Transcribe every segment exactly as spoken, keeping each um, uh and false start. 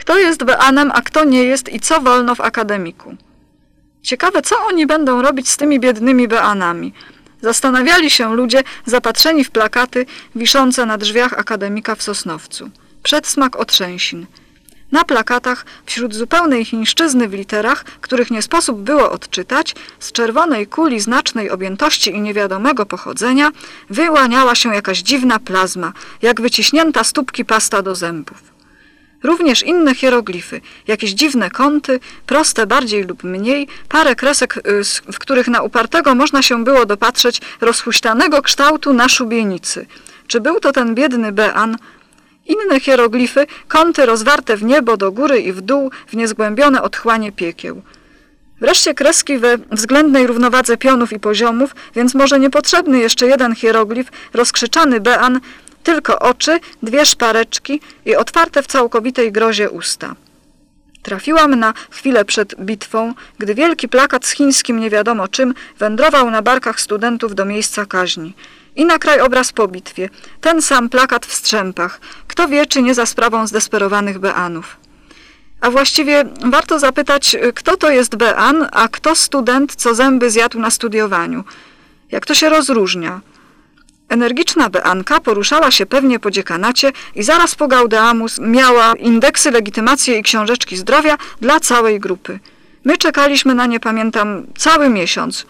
Kto jest Beanem, a kto nie jest i co wolno w akademiku? Ciekawe, co oni będą robić z tymi biednymi Beanami. Zastanawiali się ludzie zapatrzeni w plakaty wiszące na drzwiach akademika w Sosnowcu. Przedsmak otrzęsin. Na plakatach, wśród zupełnej chińszczyzny w literach, których nie sposób było odczytać, z czerwonej kuli znacznej objętości i niewiadomego pochodzenia wyłaniała się jakaś dziwna plazma, jak wyciśnięta z tubki pasta do zębów. Również inne hieroglify, jakieś dziwne kąty, proste bardziej lub mniej, parę kresek, w których na upartego można się było dopatrzeć rozhuśtanego kształtu na szubienicy. Czy był to ten biedny Bean? Inne hieroglify, kąty rozwarte w niebo do góry i w dół, w niezgłębione otchłanie piekieł. Wreszcie kreski we względnej równowadze pionów i poziomów, więc może niepotrzebny jeszcze jeden hieroglif, rozkrzyczany Bean, tylko oczy, dwie szpareczki i otwarte w całkowitej grozie usta. Trafiłam na chwilę przed bitwą, gdy wielki plakat z chińskim nie wiadomo czym wędrował na barkach studentów do miejsca kaźni. I na krajobraz po bitwie. Ten sam plakat w strzępach. Kto wie, czy nie za sprawą zdesperowanych Beanów. A właściwie warto zapytać, kto to jest Bean, a kto student, co zęby zjadł na studiowaniu. Jak to się rozróżnia? Energiczna Beanka poruszała się pewnie po dziekanacie i zaraz po Gaudeamus miała indeksy, legitymacje i książeczki zdrowia dla całej grupy. My czekaliśmy na nie, pamiętam, cały miesiąc.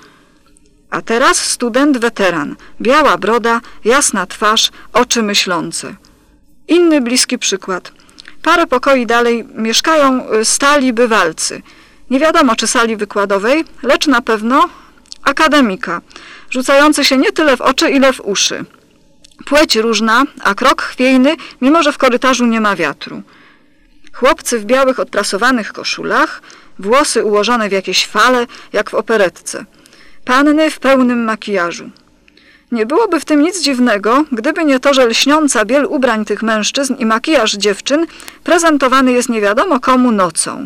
A teraz student weteran, biała broda, jasna twarz, oczy myślące. Inny bliski przykład. Parę pokoi dalej mieszkają stali bywalcy. Nie wiadomo, czy sali wykładowej, lecz na pewno akademika, rzucający się nie tyle w oczy, ile w uszy. Płeć różna, a krok chwiejny, mimo że w korytarzu nie ma wiatru. Chłopcy w białych odprasowanych koszulach, włosy ułożone w jakieś fale, jak w operetce. Panny w pełnym makijażu. Nie byłoby w tym nic dziwnego, gdyby nie to, że lśniąca biel ubrań tych mężczyzn i makijaż dziewczyn prezentowany jest nie wiadomo komu nocą.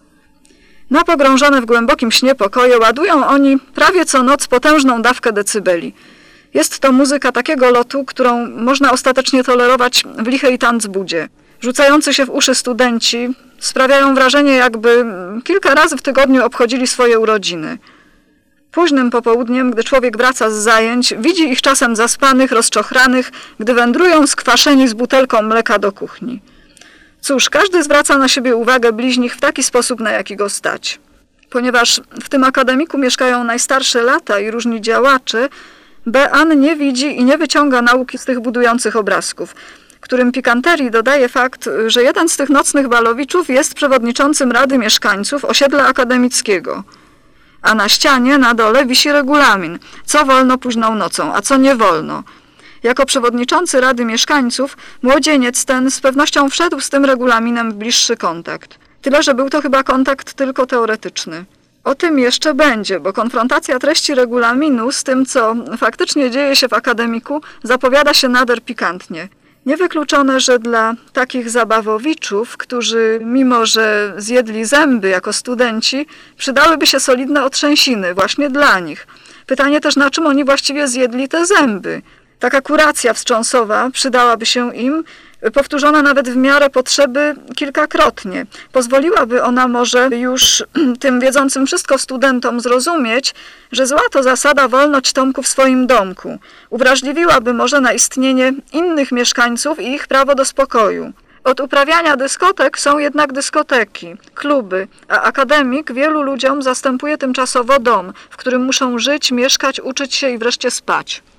Na pogrążone w głębokim śnie pokoje ładują oni prawie co noc potężną dawkę decybeli. Jest to muzyka takiego lotu, którą można ostatecznie tolerować w lichej tanzbudzie. Rzucający się w uszy studenci sprawiają wrażenie, jakby kilka razy w tygodniu obchodzili swoje urodziny. Późnym popołudniem, gdy człowiek wraca z zajęć, widzi ich czasem zaspanych, rozczochranych, gdy wędrują skwaszeni z butelką mleka do kuchni. Cóż, każdy zwraca na siebie uwagę bliźnich w taki sposób, na jaki go stać. Ponieważ w tym akademiku mieszkają najstarsze lata i różni działacze, Bean nie widzi i nie wyciąga nauki z tych budujących obrazków, którym pikanterii dodaje fakt, że jeden z tych nocnych balowiczów jest przewodniczącym Rady Mieszkańców osiedla akademickiego. A na ścianie na dole wisi regulamin, co wolno późną nocą, a co nie wolno. Jako przewodniczący Rady Mieszkańców młodzieniec ten z pewnością wszedł z tym regulaminem w bliższy kontakt. Tyle, że był to chyba kontakt tylko teoretyczny. O tym jeszcze będzie, bo konfrontacja treści regulaminu z tym, co faktycznie dzieje się w akademiku, zapowiada się nader pikantnie. Niewykluczone, że dla takich zabawowiczów, którzy mimo że zjedli zęby jako studenci, przydałyby się solidne otrzęsiny właśnie dla nich. Pytanie też, na czym oni właściwie zjedli te zęby. Taka kuracja wstrząsowa przydałaby się im, powtórzona nawet w miarę potrzeby kilkakrotnie. Pozwoliłaby ona może już tym wiedzącym wszystko studentom zrozumieć, że zła to zasada wolność Tomku w swoim domku. Uwrażliwiłaby może na istnienie innych mieszkańców i ich prawo do spokoju. Od uprawiania dyskotek są jednak dyskoteki, kluby, a akademik wielu ludziom zastępuje tymczasowo dom, w którym muszą żyć, mieszkać, uczyć się i wreszcie spać.